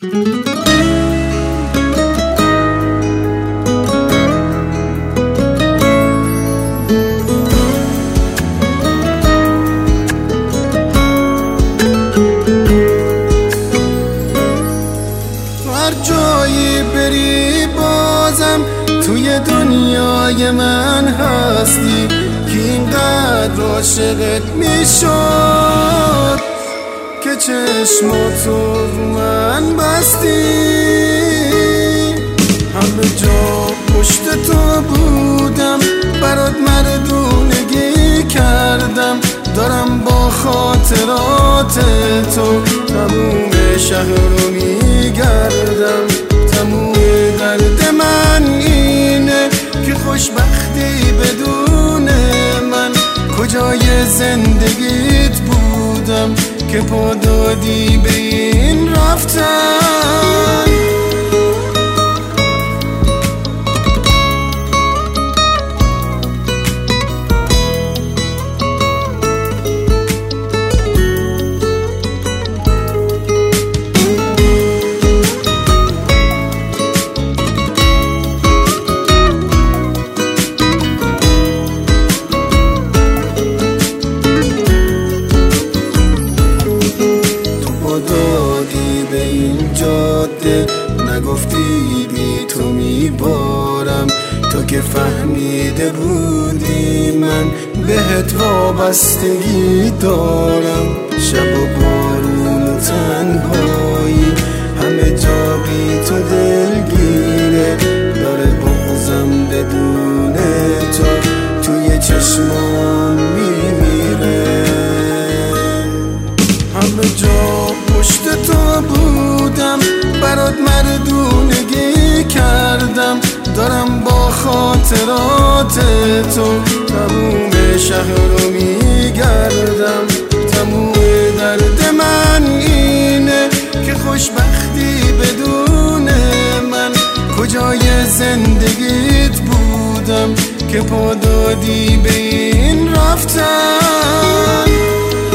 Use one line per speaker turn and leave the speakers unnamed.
هر جایی بری بازم توی دنیای من هستی، که اینقدر عاشقت میشد که چشماتو رو من بستی. همه جا پشت تو بودم، برات مردونگی کردم، دارم با خاطرات تو تموم شهر رو میگردم. تموم درد من اینه که خوشبختی بدون من، کجای زندگیت بودم که پا دادی به این رفتن. نگفتی بی تو میبارم، تو که فهمیده بودی من بهت وابستگی دارم. شب و بارون و تنهایی همه جا بی تو دلگیره، داره بغضم بدون تو توی چشمان میمیره. همه جا پشت تو بودم، برات مردونگی کردم، دارم با خاطرات تو تموم شهر رو میگردم. تموم درد من اینه که خوشبختی بدون من، کجای زندگیت بودم که پا دادی به این رفتن.